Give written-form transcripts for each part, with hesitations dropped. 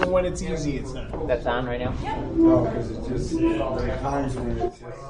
So when it's easy, it's not. That's on right now? No, because it's just there are times when it's just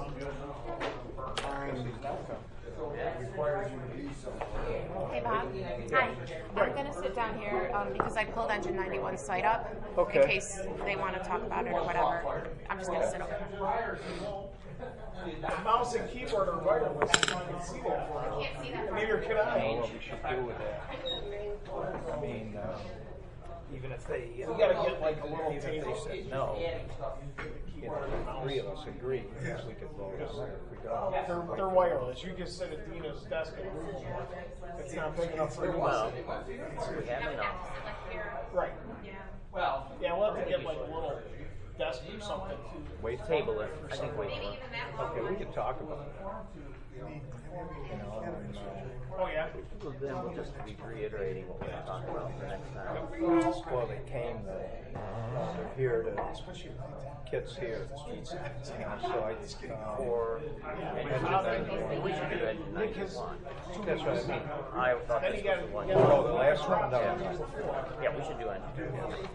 requires you to be somewhere. Hey Bob. Hi. I'm going to sit down here because I pulled Engine 91's site up Okay. in case they want to talk about it or whatever. I'm just going to sit over here. The mouse and keyboard are wireless. You can see that. I can't see that. Neither can I. What we should do with that. I mean, even if they, We got to get like a little even if table. they said no, you know, the three of us agree, we could vote on it. If we don't, They're wireless. You can sit at Dina's desk and move them. It's not big enough for you. Well, we have I it would on. have to sit like here. Right. Yeah. Yeah, we'll have to get like a little desk or something. wait, Table it. I think wait Maybe for it. even that one. okay, we could talk about it. You know, and, Oh yeah. Well, then we'll just be reiterating what we're talking about for next time. well, they came, they're here to, Kit's here. You know, so I, Or we should do Engine 91. that's what I mean. I thought this was the one. Oh, the last one? No. Yeah, we should do Engine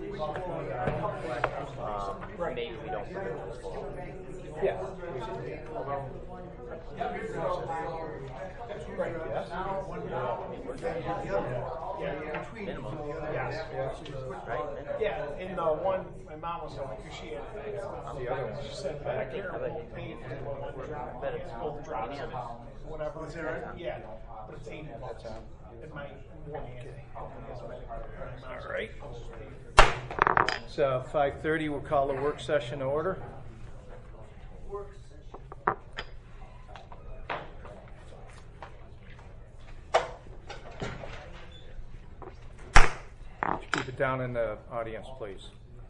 91. Maybe we don't put it this fall. Yeah. Minimum. Yes. Right? Yeah, in the one, my mom was telling me, because she had The other one. she said Medicare will pay for one drop, both drops of whatever. Is that right? Yeah, but it's $80 in my one hand. All right. So 5:30, we'll call the work session to order. Keep it down in the audience, please.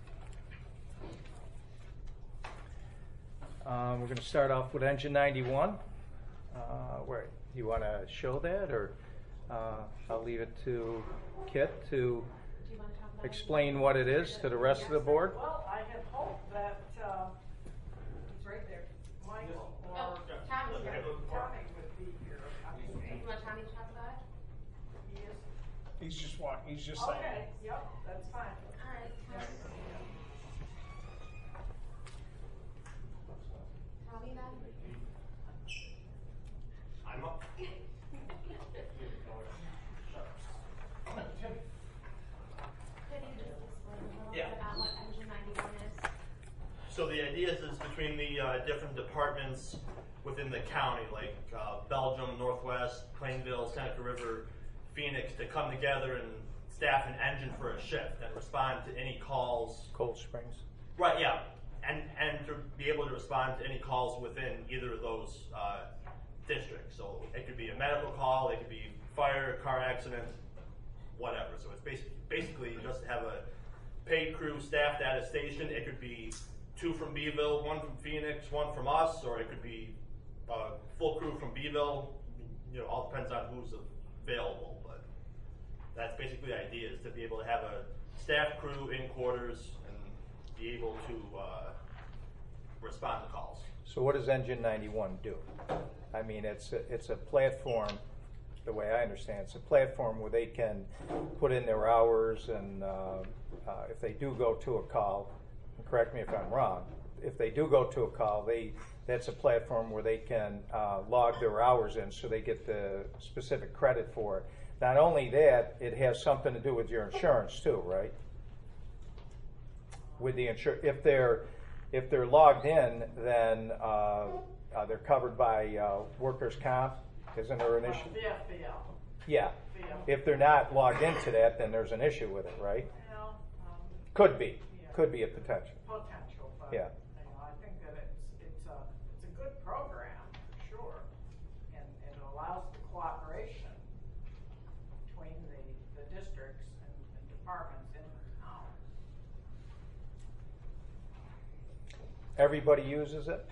We're going to start off with Engine 91. Where you want to show that, or I'll leave it to Kit to explain what it is to the rest of the board. Well, I had hoped that he's right there, Michael or Oh, Tommy's here. Tommy would be here. You want Tommy to talk about it? He is. He's just walking, he's just saying. Okay, yep, that's fine. All right. Tommy then? I'm up. Could you just explain a little Yeah. bit about what Engine 91 is? So the idea is between the different departments within the county, like Belgium, Northwest, Plainville, Seneca River, Phoenix, to come together and staff an engine for a shift and respond to any calls. Cold Springs. Right, yeah, and to be able to respond to any calls within either of those districts. So it could be a medical call, it could be fire, car accident, whatever. So it's basically just to have a paid crew staffed at a station. It could be 2 from Beeville, 1 from Phoenix, 1 from us, or it could be a full crew from Beeville. You know, all depends on who's available. But that's basically the idea, is to be able to have a staff crew in quarters and be able to respond to calls. So what does Engine 91 do? I mean, it's a platform, the way I understand it, it's a platform where they can put in their hours, and if they do go to a call, and correct me if I'm wrong, if they do go to a call, that's a platform where they can log their hours in, so they get the specific credit for it. Not only that, it has something to do with your insurance too, right? With the if they're logged in, then they're covered by workers' comp. Isn't there an issue? The FBL. Yeah. If they're not logged into that, then there's an issue with it, right? Well, Could be. yeah. Could be a potential. Potential, but Yeah. you know, I think that it's a good program for sure, and it allows the cooperation between the districts and departments in the town. Everybody uses it.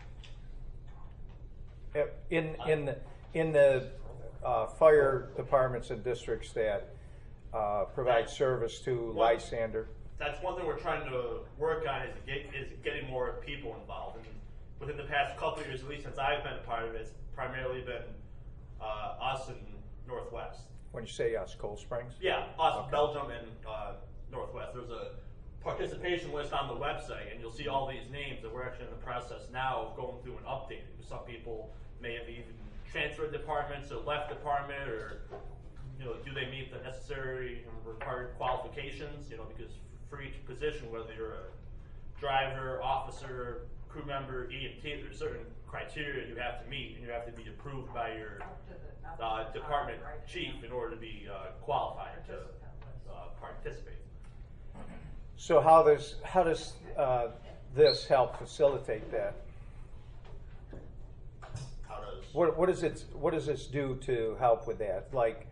In the fire departments and districts that provide service to Lysander. That's one thing we're trying to work on, is getting more people involved. And within the past couple of years, at least since I've been a part of it, it's primarily been us and Northwest. When you say us, Cold Springs? Yeah, us, Okay. Belgium, and Northwest. There's participation list on the website, and you'll see all these names that we're actually in the process now of going through and updating. Some people may have even transferred departments or left department, or do they meet the necessary and required qualifications? Because for each position, whether you're a driver, officer, crew member, EMT, there's certain criteria you have to meet, and you have to be approved by your department chief in order to be qualified to participate. So how does this help facilitate that? How does What does this do to help with that? Like,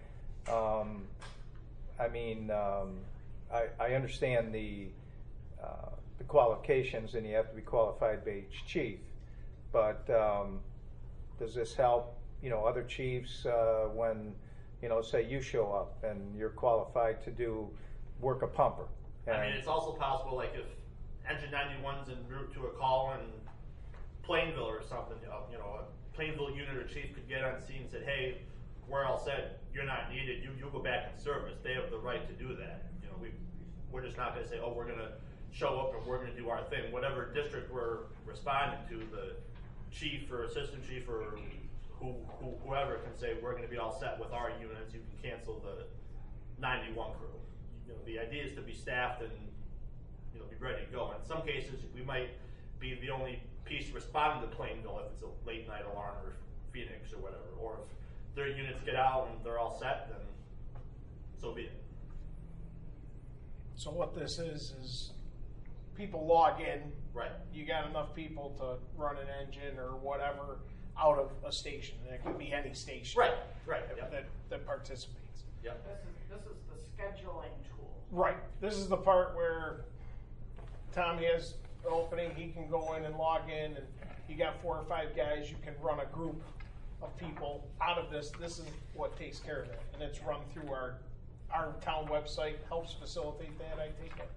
I understand the qualifications, and you have to be qualified by each chief. But does this help, other chiefs when, say you show up and you're qualified to work a pumper? it's also possible, like if Engine 91's en route to a call in Plainville or something, a Plainville unit or chief could get on scene and said, hey, we're all set, you're not needed, you'll go back in service. They have the right to do that. We're just not going to say, oh, we're going to show up and we're going to do our thing. Whatever district we're responding to, the chief or assistant chief or whoever can say, we're going to be all set with our units, you can cancel the 91 crew. The idea is to be staffed and be ready to go. In some cases, we might be the only piece responding to Plainville if it's a late night alarm, or Phoenix or whatever. Or if their units get out and they're all set, then so be it. So what this is people log in. Right. You got enough people to run an engine or whatever out of a station, and it can be any station. Right. Yep. that participates. Yep. This is the scheduling tool. Right. This is the part where Tommy has an opening. He can go in and log in, and you got 4 or 5 guys. You can run a group of people out of this. This is what takes care of it, and it's run through our town website. Helps facilitate that, I take it.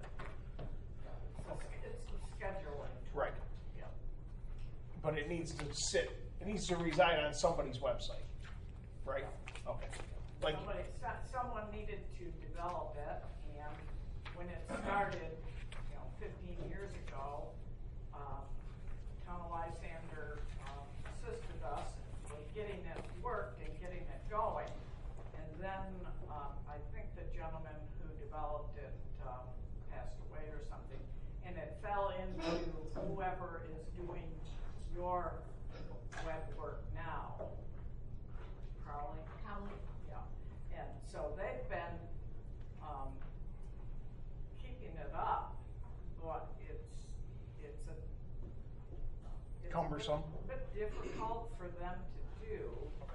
It's the scheduling tool. Right. Yeah. But it needs to it needs to reside on somebody's website, right? Okay. Like, Someone needed to develop it, and when it started, 15 years ago, Tona Lysander assisted us with getting it worked and getting it going, and then I think the gentleman who developed it passed away or something, and it fell into whoever is doing your web work now. Crowley? Yeah. And so they've been keeping it up, but it's cumbersome. a bit difficult for them to do.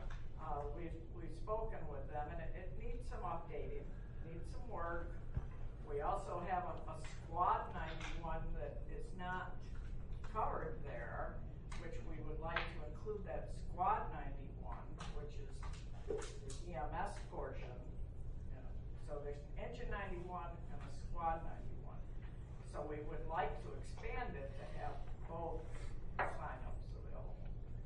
We've spoken with them, and it needs some updating, needs some work. We also have a Squad 91 that is not covered there, which we would like to include that Squad 91, which is the EMS portion. So there's Engine 91 and the Squad 91. So we would like to expand it to have both signups available.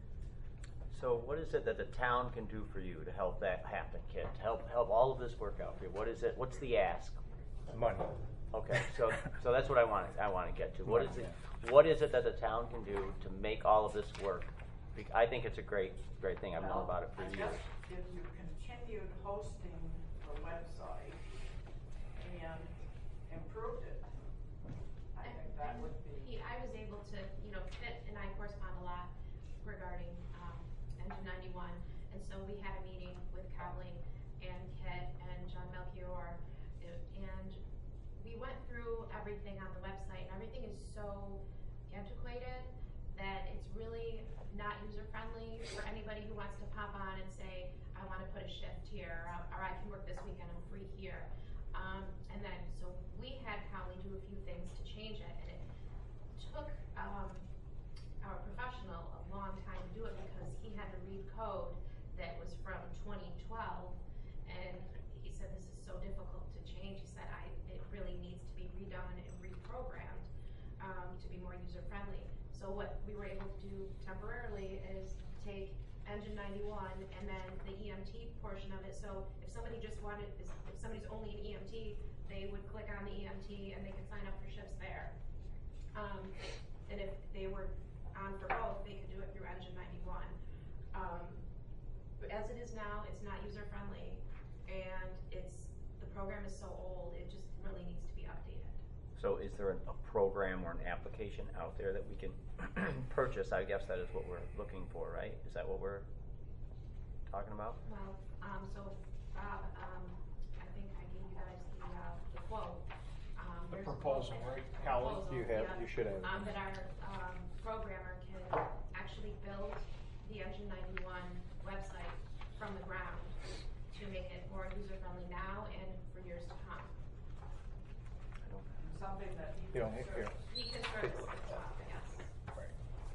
So what is it that the town can do for you to help that happen, Kit? To help all of this work out for you? What is it? What's the ask? Money. Okay, so that's what I want to get to. What is it that the town can do to make all of this work? I think it's a great thing. I've known about it for years. If you continued hosting the website and improved it, I think that would be. I was able to, Kit and I correspond a lot regarding Engine 91, and so we had a meeting with Cowling and Kit and John Melchior, and we went through everything on the website, and everything is so antiquated that it's really not user-friendly for anybody who wants to pop on and say, I want to put a shift here, or I can work this weekend, I'm free here. And then, so we had Cowling do a few things to change it, and it took our professional a long time to do it because he had to read code that was from 2012, and he said this is so difficult to change. He said it really needs to be redone and reprogrammed to be more user-friendly. So what we were able to do temporarily is take Engine 91 and then the EMT portion of it. So if somebody just wanted, if somebody's only an EMT, they would click on the EMT and they could sign up for shifts there. And if they were on for both, they could do it through Engine 91. But as it is now, it's not user friendly, and the program is so old, it just really needs to be updated. So is there a program or an application out there that we can purchase? I guess that is what we're looking for, right? Is that what we're talking about? Well, so Bob, I think I gave you guys the quote. The There's a proposal, quote. right, Callie? Proposal, You have- yeah. you should have it. That our programmer can actually build the Engine 91 website from the ground to make it more user-friendly now and for years to come. Something that You don't hit here. He can service it as well, yes. Right.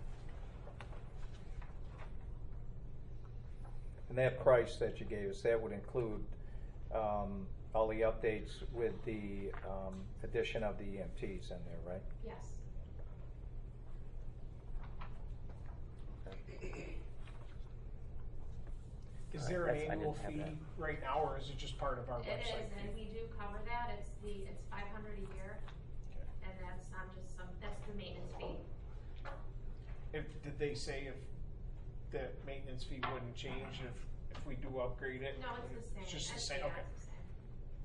And that price that you gave us, that would include all the updates with the addition of the EMTs in there, right? Yes. Is there an I didn't annual have fee that. right now, or is it just part of our It website is, and fee? we do cover that. It's $500 a year, Okay. and that's that's the maintenance fee. Did they say if the maintenance fee wouldn't change if we do upgrade it? No, it's the same. It's just the same, Yeah, okay. it's the same.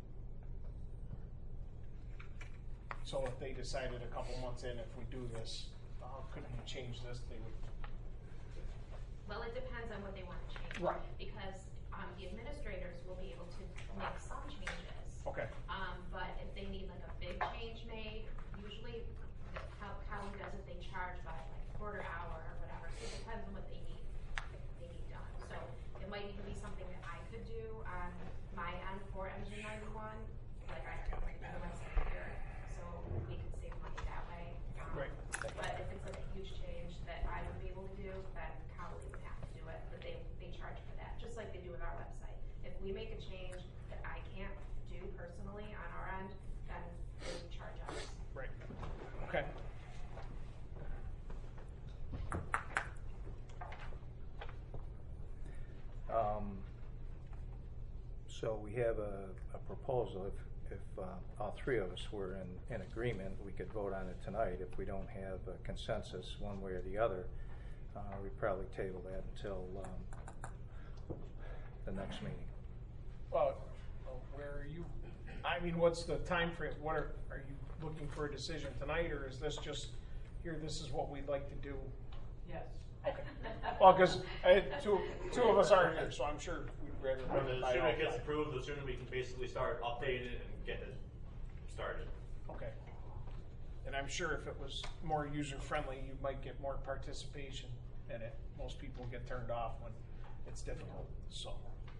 So if they decided a couple months in, if we do this, could we change this, they would, Well, it depends on what they want to change. Right. Because the administrators will be able to make some changes. okay, But if they need like a big change made, usually how Cali does it, they charge by like quarter hour or whatever. So it depends on what they need done. So it might even be something that I could do on my end for Engine 91. Like I could write the website here, so we could save money that way. Right. But if it's like a huge change that I would be able to do, then Cali would have to do it. But they charge for that, just like they do with our website. If we make a change that I can't do personally on our end, then they would charge us. right, okay. So we have a proposal. If all three of us were in agreement, we could vote on it tonight. If we don't have a consensus one way or the other, we'd probably table that until the next meeting. Well, where are you, I mean, what's the time frame? What are you looking for a decision tonight, or is this just, here, this is what we'd like to do? Yes. Okay. Well, because two of us aren't here, so I'm sure we'd rather. But the buy sooner all it gets five. approved, the sooner we can basically start updating it and get it started. Okay. And I'm sure if it was more user-friendly, you might get more participation in it. Most people get turned off when it's difficult, so.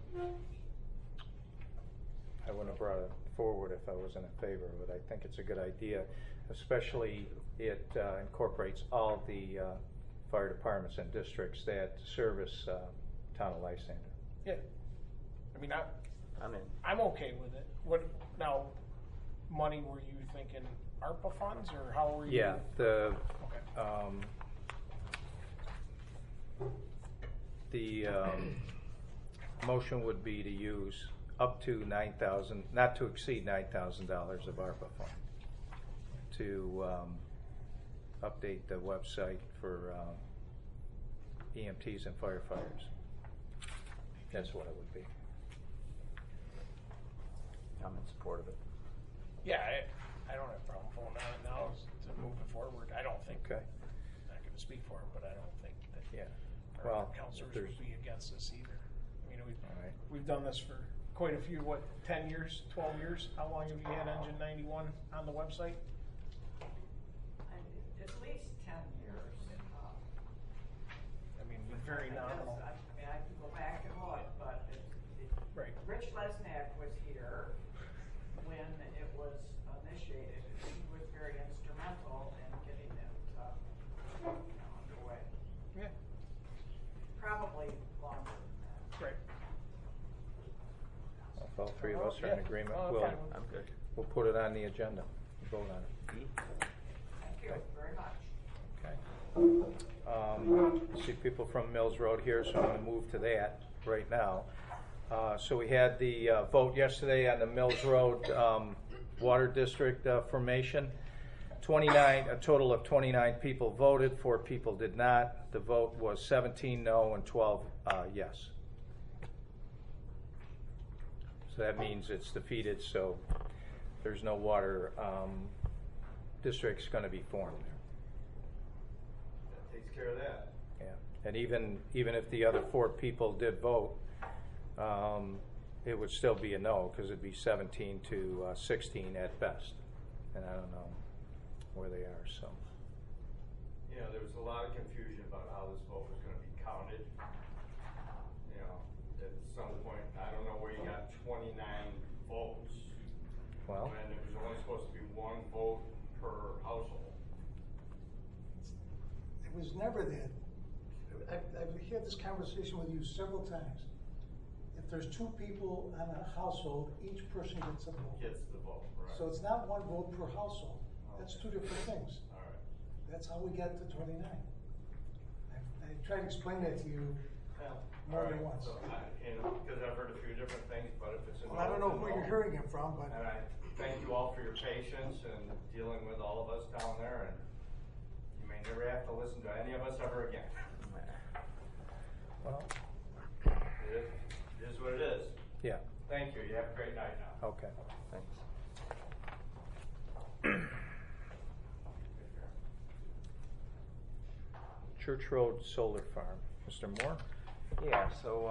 I wouldn't have brought it forward if I wasn't in favor of it. I think it's a good idea, especially it incorporates all the fire departments and districts that service town of Lysander. Yeah. I mean, I'm in. I'm okay with it. What, now, money, were you thinking ARPA funds, or how were you? Yeah, the motion would be to use up to $9,000, not to exceed $9,000 of ARPA fund to update the website for EMTs and firefighters. That's what it would be. I'm in support of it. Yeah, I don't have a problem voting on it now to move it forward. I don't think, Okay. I'm not gonna speak for it, but I don't think that Yeah. our Well, counselors if there's- would be against this either. I mean, All right. we've done this for quite a few, 10 years, 12 years? How long have you had Engine 91 on the website? At least 10 years. I mean, very nominal. I mean, I could go back and look, but Right. Rich Lesniak was here when it was initiated. He was very instrumental in getting it underway. Yeah, Probably longer than that. right. If all three of us are in Yeah. agreement, Oh, we'll, fine. I'm good. we'll put it on the agenda, vote on it. E? Thank you Okay. very much. Okay. See people from Mills Road here, so I'm going to move to that right now. So we had the vote yesterday on the Mills Road water district formation. A total of 29 people voted, 4 people did not. The vote was 17 no and 12 yes. So that means it's defeated, so there's no water district's going to be formed there. That takes care of that. Yeah, and even if the other 4 people did vote, it would still be a no, because it'd be 17 to 16 at best, and I don't know where they are. So, You know, there was a lot of confusion about how this vote was gonna be counted. You know, at some point, I don't know where you got 29 votes. well, When it was only supposed to be 1 vote per household. It was never that. I've had this conversation with you several times. If there's 2 people on a household, each person gets a vote. Gets the vote, right? So it's not 1 vote per household. That's 2 different things. All right. That's how we got to 29. I tried to explain that to you more than once. So because I've heard a few different things, but if it's a no, Well, I don't know it's a where you're no. hearing it from, but And I thank you all for your patience and dealing with all of us down there, and you may never have to listen to any of us ever again. well, It is what it is. yeah, Thank you. You have a great night now. okay. Thanks. Church Road Solar Farm, Mr. Moore. Yeah, so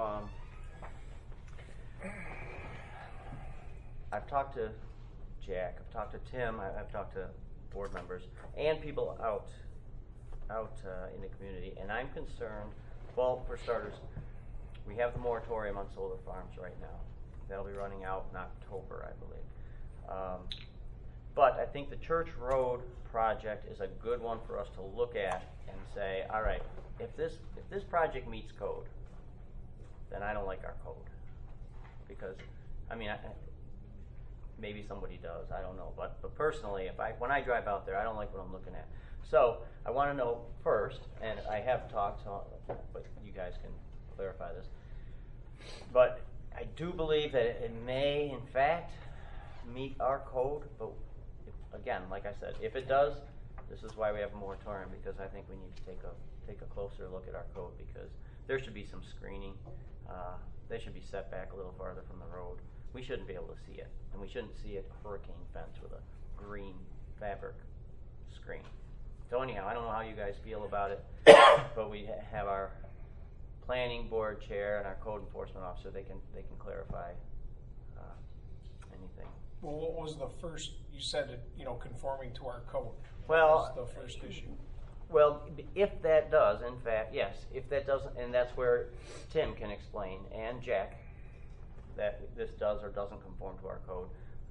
I've talked to Jack, I've talked to Tim, I've talked to board members and people out in the community, and I'm concerned. Well, for starters, we have the moratorium on solar farms right now. That'll be running out in October, I believe. But I think the Church Road project is a good one for us to look at and say, all right, if this project meets code, then I don't like our code. Because, I mean, maybe somebody does, I don't know. But personally, when I drive out there, I don't like what I'm looking at. So I want to know first, and I have talked, but you guys can clarify this. But I do believe that it may, in fact, meet our code. But again, like I said, if it does, this is why we have a moratorium, because I think we need to take a closer look at our code, because there should be some screening. They should be set back a little farther from the road. We shouldn't be able to see it, and we shouldn't see a hurricane fence with a green fabric screen. So anyhow, I don't know how you guys feel about it, but we have our planning board chair and our code enforcement officer. They can clarify anything. Well, what was the first, you said it, conforming to our code. Well, What was the first issue? Well, if that does, in fact, yes, if that doesn't, and that's where Tim can explain, and Jack, that this does or doesn't conform to our code.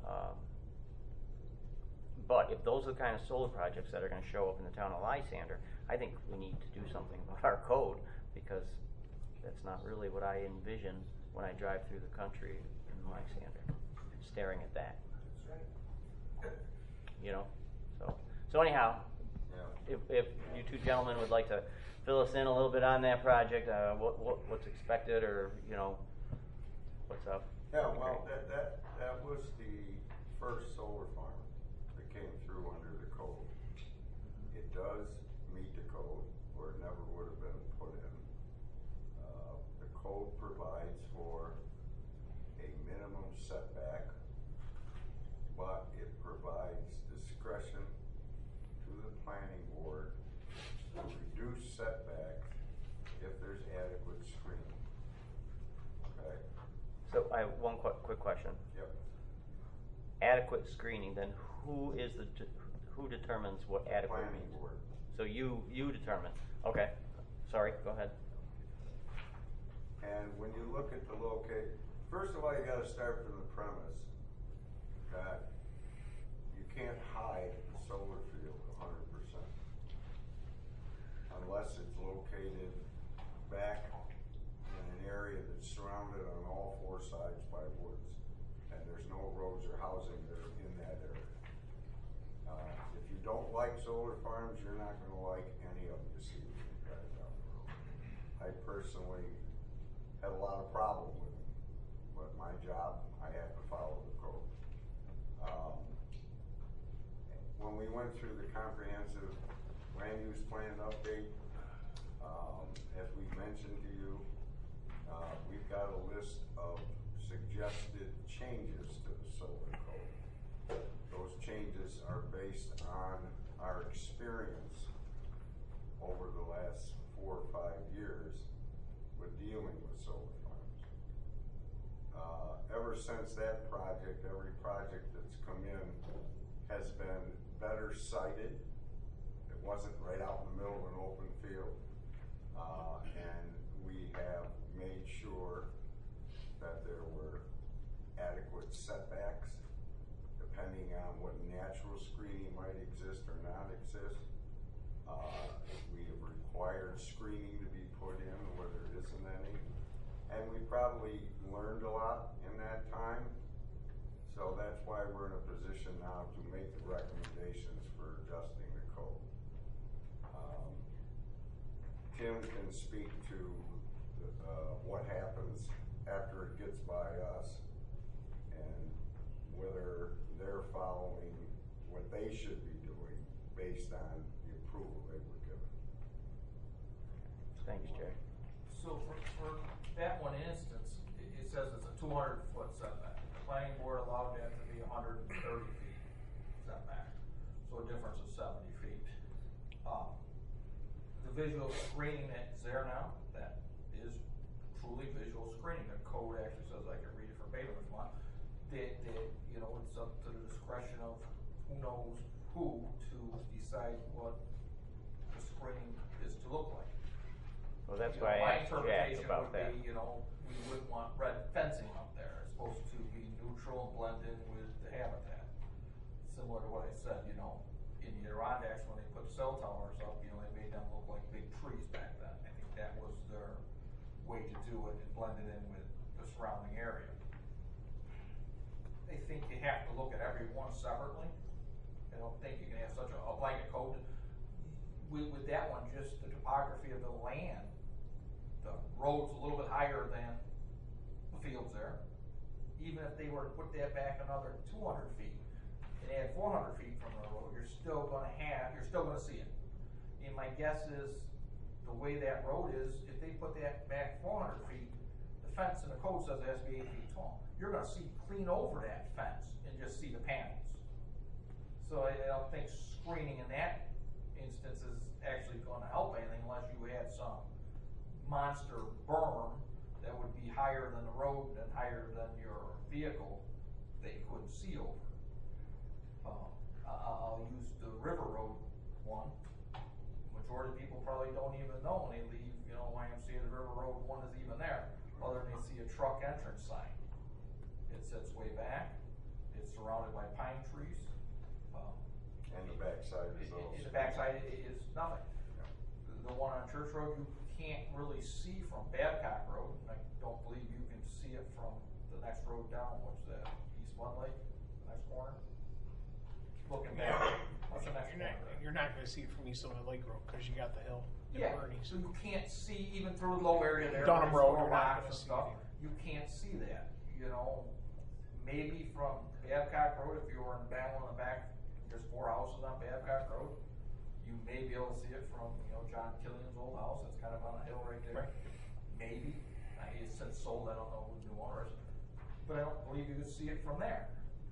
But if those are the kind of solar projects that are going to show up in the town of Lysander, I think we need to do something about our code, because that's not really what I envision when I drive through the country in Lysander, staring at that. So anyhow, if you 2 gentlemen would like to fill us in a little bit on that project, what's expected, or what's up? Yeah, well, that was the first solar farm that came through under the code. It does meet the code, or it never would have been put in. The code provides for a minimum setback, but it provides discretion to the planning board to reduce setbacks if there's adequate screening. Okay? So I have one quick question. Yep. Adequate screening, then who determines what adequate Planning means? board. So you determine. Okay. Sorry, go ahead. And when you look at the location, first of all, you gotta start from the premise that you can't hide a solar field 100%. Unless it's located back in an area that's surrounded on all 4 sides by woods, and there's no roads or housing there in that area. If you don't like solar farms, you're not gonna like any of them you see when you drive down the road. I personally have a lot of problem with them, but my job, I have to follow the code. when we went through the comprehensive land use plan update, as we mentioned to you, we've got a list of suggested changes to the solar code. Those changes are based on our experience over the last 4 or 5 years with dealing with solar farms. Ever since that project, every project that's come in has been better sited. It wasn't right out in the middle of an open field. And we have made sure that there were adequate setbacks depending on what natural screening might exist or not exist. We have required screening to be put in where there isn't any. And we probably learned a lot in that time. So that's why we're in a position now to make the recommendations for adjusting the code. Tim can speak to what happens after it gets by us and whether they're following what they should be doing based on the approval they were given. Thanks, Jerry. So for that one instance, it says it's a 200-foot setback. The planning board allowed that to be 130 feet setback, so a difference of 70 feet. The visual screening that's there now, that is truly visual screening. The code actually says, I can read it verbatim if you want, that you know, it's up to the discretion of who knows who to decide what the screening is to look like. Well, that's You know, why I my asked Jack interpretation about would that. be, you know, we wouldn't want red fencing up there. It's supposed to be neutral and blend in with the habitat. Similar to what I said, you know, in the Adirondacks, when they put cell towers up, you know, they made them look like big trees back then. I think that was their way to do it and blend it in with the surrounding area. I think you have to look at every one separately. I don't think you can have such a blanket code. With that one, just the topography of the land, the road's a little bit higher than the fields there. Even if they were to put that back another 200 feet and add 400 feet from the road, you're still gonna see it. And my guess is, the way that road is, if they put that back 400 feet, the fence in the code says it has to be 8 feet tall. You're gonna see clean over that fence and just see the panels. So I don't think screening in that instance is actually gonna help anything unless you had some monster berm that would be higher than the road and higher than your vehicle that you couldn't see over. I'll use the River Road one. Majority of people probably don't even know when they leave, you know, YMCA, the River Road one is even there, other than they see a truck entrance sign. It sits way back, it's surrounded by pine trees. And the backside is all. The backside is nothing. The one on Church Road, you can't really see from Babcock Road. I don't believe you can see it from the next road down. What's that? East One Lake, the next corner. Looking back, what's the next corner? You're not gonna see it from East Illinois Lake Road, cause you got the hill in Yeah, Bernie. so you can't see even through the low area there. Dunham there's Road, more you're not rocks gonna and see stuff. it. You can't see that. You know, maybe from Babcock Road, if you were in battle in the back, there's 4 houses on Babcock Road. You may be able to see it from, you know, John Killian's old house. It's kind of on a hill right there. Right. Maybe. It's since sold. I don't know who the new owner is, but I don't believe you could see it from there.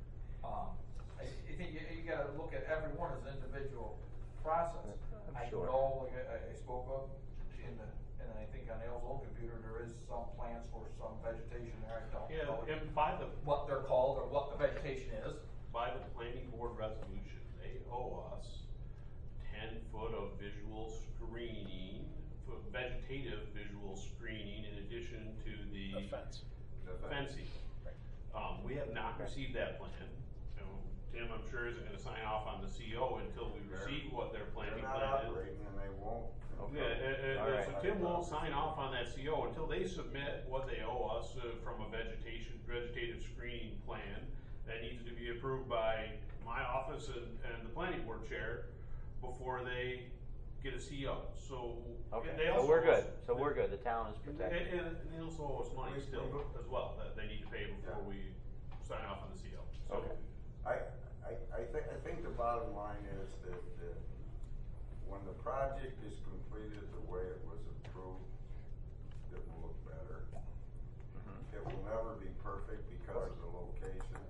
I think you got to look at every one as an individual process. I Sure. know, like I spoke of and I think on Al's old computer there is some plans for some vegetation there. I don't know Yeah, and by the what they're called or what the vegetation is. by the planning board resolution, they owe us 10 foot of visual screening, vegetative visual screening in addition to the fence. fencing. We have not received that plan. You know, Tim, I'm sure, isn't gonna sign off on the CO until we receive what their planning They're not plan is. operating and they won't. Yeah, All right. so Tim won't sign off on that CO until they submit what they owe us from a vegetative screening plan that needs to be approved by my office and the planning board chair before they get a CO. So Okay, they so also we're owe good. us- So we're good. The town is And, protected. and they also owe us money still as well that they need to pay before we sign off on the CO. So Okay. I I think the bottom line is that when the project is completed the way it was approved, it will look better. It will never be perfect because of the location.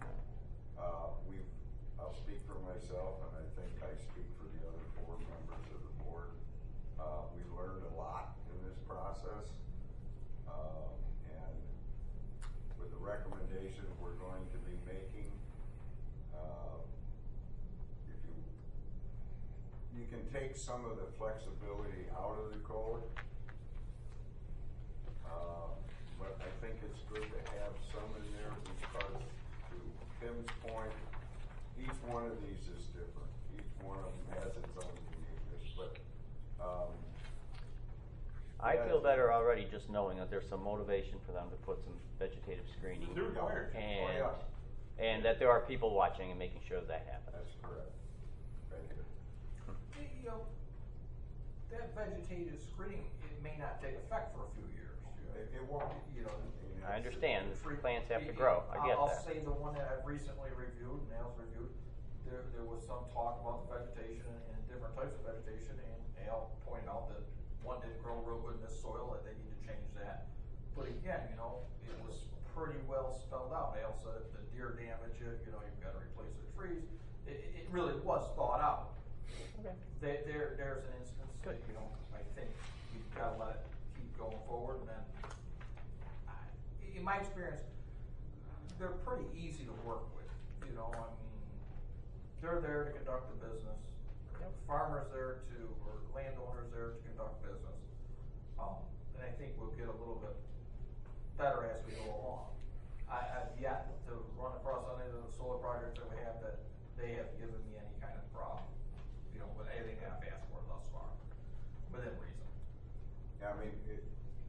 I'll speak for myself, and I think I speak for the other 4 members of the board. We've learned a lot in this process, and with the recommendations we're going to be making, if you can take some of the flexibility out of the code, but I think it's good to have some in there because, to Tim's point, each one of these is different. Each one of them has its own uniqueness, but I feel better already just knowing that there's some motivation for them to put some vegetative screening. They're required. And that there are people watching and making sure that happens. That's correct. Thank you. You know, that vegetative screening, it may not take effect for a few years. It won't. You know, I understand, plants have to grow, I get I'll that. say the one that I've recently reviewed, Al's reviewed, there was some talk about the vegetation and different types of vegetation, and Al pointed out that one didn't grow real good in this soil, that they need to change that. But again, you know, it was pretty well spelled out. Al said if the deer damage it, you know, you've got to replace the trees. It really was thought out. Okay. There's an instance that, you know, I think you've got to let it keep going forward, and then in my experience, they're pretty easy to work with. You know, I mean, they're there to conduct the business. Yep. Farmers there to, or landowners there to conduct business. And I think we'll get a little bit better as we go along. I've yet to run across any of the solar projects that we have that they have given me any kind of problem, you know, with anything I've asked for thus far, within reason. Yeah, I mean, it's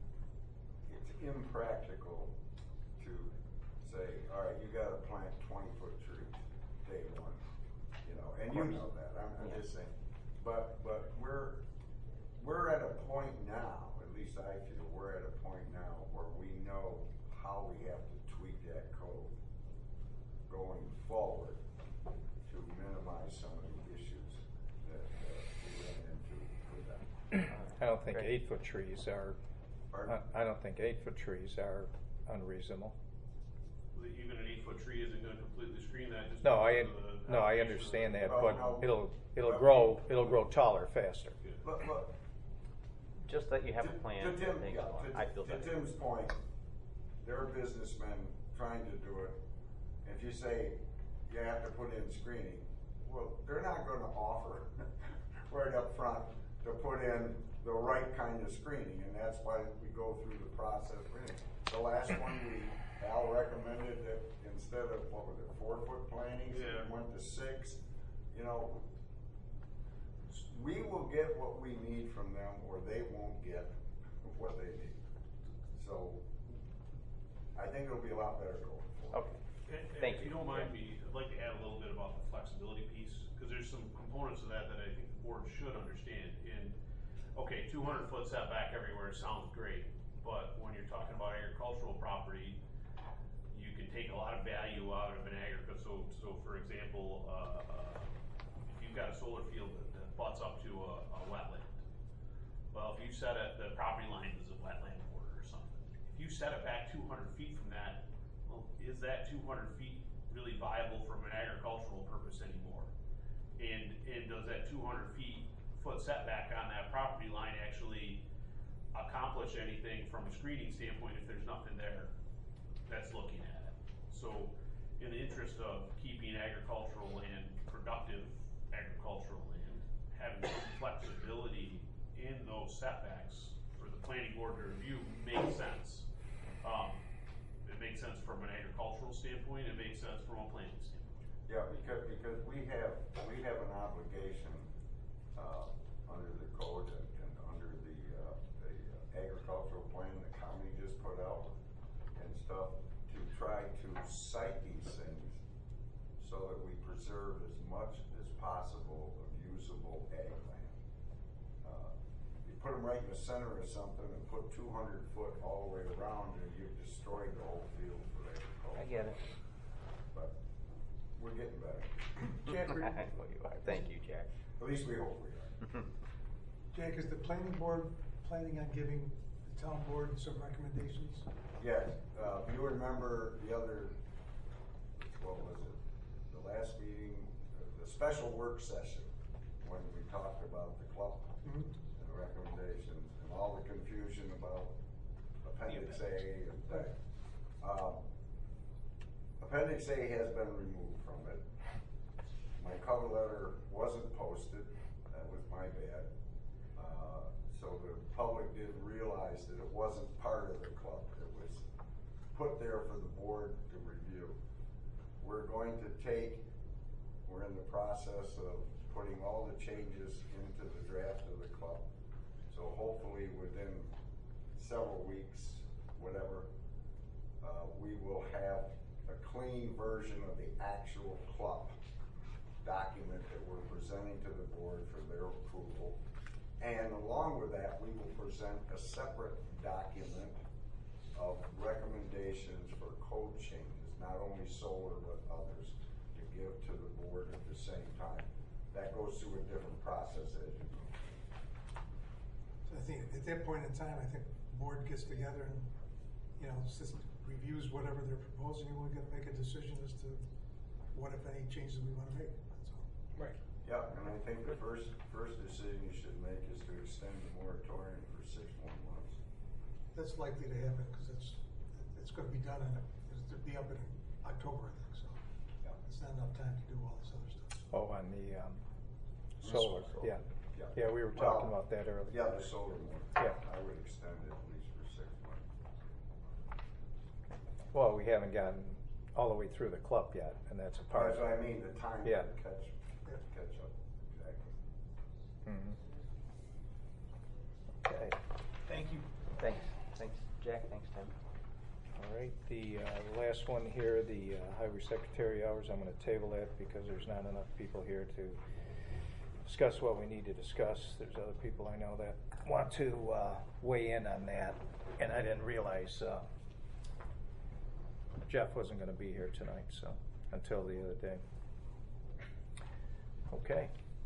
impractical to say, all right, you gotta plant 20-foot trees day one, you know, and you know that, I'm just saying. But we're at a point now, at least I feel, we're at a point now where we know how we have to tweak that code going forward to minimize some of the issues that we ran into with that. I don't think 8-foot trees are. Pardon? I don't think 8-foot trees are unreasonable. Even an 8-foot tree isn't gonna completely screen that. Just No, because of the I application understand of that, the- but no. it'll grow taller faster. But Just that you have a plan To to Tim, things yeah, along. I feel to better. Tim's point, there are businessmen trying to do it. If you say you have to put in screening, well, they're not gonna offer right up front to put in the right kind of screening, and that's why we go through the process. The last one, Al recommended that instead of, what was it, 4-foot plantings, Yeah. it went to 6. You know, we will get what we need from them, or they won't get what they need. So, I think it'll be a lot better going forward. Okay. And Thank if you you. don't mind me, I'd like to add a little bit about the flexibility piece, because there's some components of that that I think the board should understand. And, okay, 200-foot setback everywhere sounds great, but when you're talking about agricultural property, you can take a lot of value out of an agricultural. So for example, if you've got a solar field that butts up to a wetland, well, if you set it, the property line is a wetland border or something. If you set it back 200 feet from that, well, is that 200 feet really viable from an agricultural purpose anymore? And does that 200 foot setback on that property line actually accomplish anything from a screening standpoint if there's nothing there that's looking at it? So in the interest of keeping agricultural land productive agricultural land, having some flexibility in those setbacks for the planning board to review makes sense. It makes sense from an agricultural standpoint, it makes sense from a planning standpoint. Yeah, because we have an obligation, under the code and under the agricultural plan the county just put out and stuff, to try to site these things so that we preserve as much as possible of usable ag land. You put them right in the center of something and put 200 foot all the way around, and you've destroyed the whole field for agriculture. I get it. But we're getting better. Jack, Well, you are. Thank you, Jack. At least we hope we are. Jack, is the planning board planning on giving the town board some recommendations? Yes, if you remember the other, what was it, the last meeting, the special work session, when we talked about the club Mhm. and the recommendations and all the confusion about Appendix A and that. Appendix A has been removed from it. My cover letter wasn't posted, that was my bad. So the public didn't realize that it wasn't part of the club. It was put there for the board to review. We're in the process of putting all the changes into the draft of the club. So hopefully within several weeks, whatever, we will have a clean version of the actual club document that we're presenting to the board for their approval. And along with that, we will present a separate document of recommendations for code changes, not only solar but others, to give to the board at the same time. That goes through a different process, as you know. So I think at that point in time, I think the board gets together and, just reviews whatever they're proposing, and we're gonna make a decision as to what, if any, changes we wanna make, that's all. Right. Yeah, and I think the first decision you should make is to extend the moratorium for 6 more months. That's likely to happen, because it's gonna be done it'll be up in October, I think, so. Yeah. It's not enough time to do all this other stuff. Oh, on the solar, yeah. Yeah. Yeah, we were talking Well, about that earlier. Yeah, the solar one. Yeah. I would extend it at least for 6 months. Well, we haven't gotten all the way through the club yet, and that's a part. That's what I mean, the time to Yeah. catch up, exactly. Mhm. Okay, Thank you. Thanks, Jack, thanks, Tim. all right, the last one here, the highway secretary hours, I'm gonna table that because there's not enough people here to discuss what we need to discuss. There's other people I know that want to weigh in on that, and I didn't realize Jeff wasn't gonna be here tonight, so, until the other day. Okay.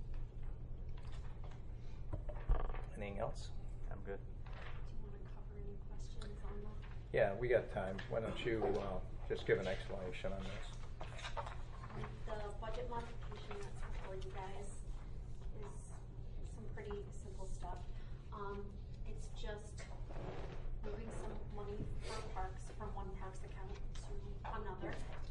Anything else? I'm good. Do you want to cover any questions on the? Yeah, we got time. Why don't you just give an explanation on this? The budget modification that's before you guys is some pretty simple stuff. It's just moving some money for parks from one parks account to another.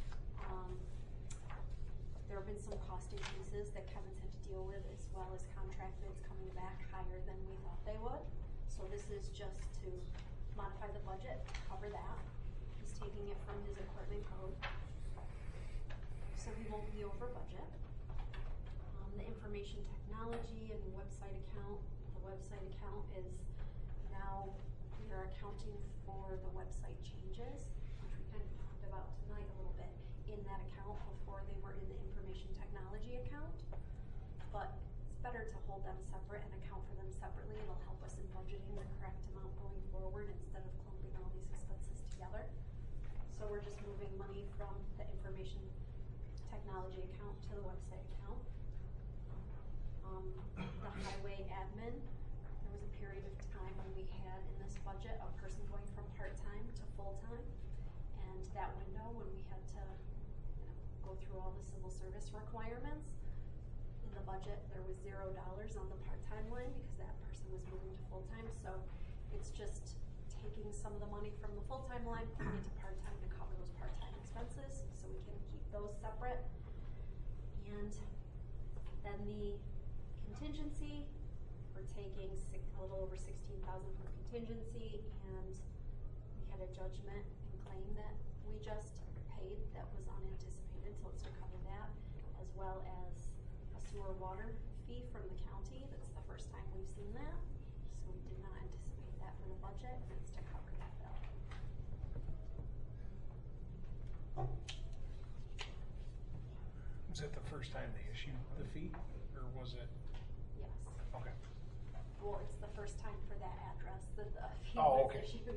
There have been some cost increases that Kevin's had to deal with, as well as contract bids coming back higher than we thought they would. So this is just to modify the budget to cover that. He's taking it from his equipment code, so he won't be over budget. The information technology and website account, the website account is now, we are accounting for the website changes, which we kind of talked about tonight a little bit, in that account before they were in the information technology account. But it's better to hold them separate and account for them separately. It'll help us in budgeting the correct amount going forward instead of clumping all these expenses together. So we're just moving money from the information technology account to the website account. The highway admin, there was a period of time when we had in this budget a person going from part-time to full-time. And that window, when we had to go through all the civil service requirements, in the budget, there was $0 on the part-time line because that person was moving to full-time. So it's just taking some of the money from the full-time line, putting it to part-time to cover those part-time expenses, so we can keep those separate. And then the contingency, we're taking a little over $16,000 from contingency, and we had a judgment and claim that we just paid that was unanticipated, so let's recover that, as well as a sewer water fee from the county. That's the first time we've seen that, so we did not anticipate that for the budget, and it's to cover that bill. Was it the first time they issued the fee, or was it? Yes. Okay. Well, it's the first time for that address that the fee Oh, was okay. issued.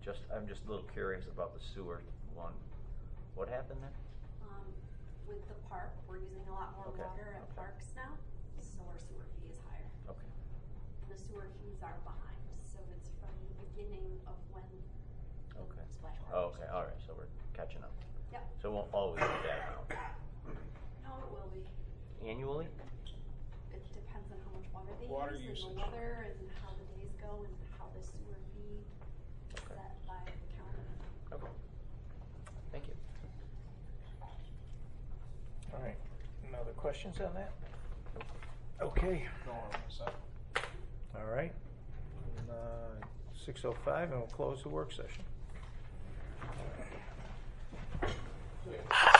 I'm just a little curious about the sewer one. What happened there? With the park, we're using a lot more Okay, water at okay. parks now, so our sewer fee is higher. Okay. The sewer fees are behind, so it's from the beginning of when the Okay. splash park. Oh, okay, all right, so we're catching up. Yep. So it won't always be that amount. No, it will be. Annually? It depends on how much water they Water use, and usage. the weather, and how the days go, and how the sewer fee is Okay. set by the county. Okay. Thank you. All right, no other questions on that? Okay. All right. 6:05, and we'll close the work session.